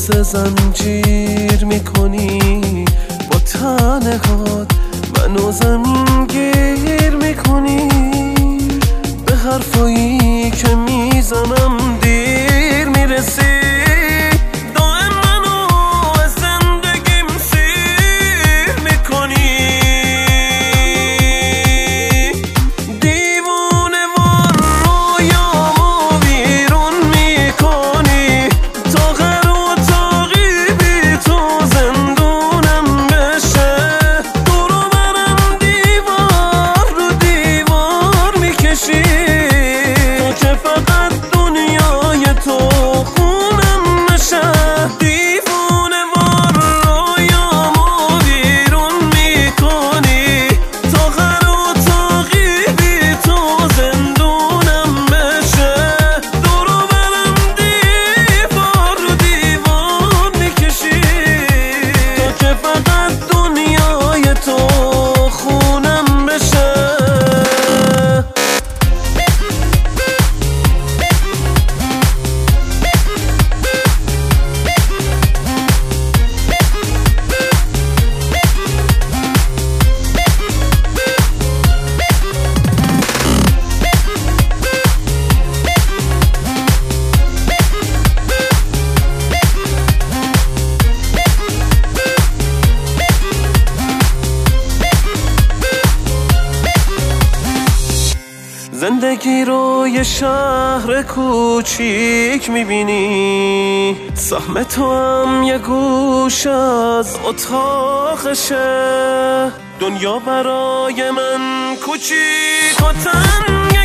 مثل زنجیر میکنی، با تنهات منو زمین گیر میکنی. به حرفایی که میزنم دیر میرسی، دائم منو از زندگیم سیر میکنی. دیوونه وار رویامو بیرون میکنی، تا غر و تاقی بی تو زندونم بشه. دورو برم دیوار رو دیوار میکشی، تو که فقط دنیای تو خونم نشه. دیوونه وار رویامو بیرون میکنی، تا غر و تاقی بی تو زندونم بشه. دورو برم دیوار رو دیوار میکشی، تو که فقط دنیای تو خونم بشه. زندگی رو یه شهر کوچیک میبینی، سهم تو هم یه گوش از اتاقشه. دنیا برای من کوچیک و تنگ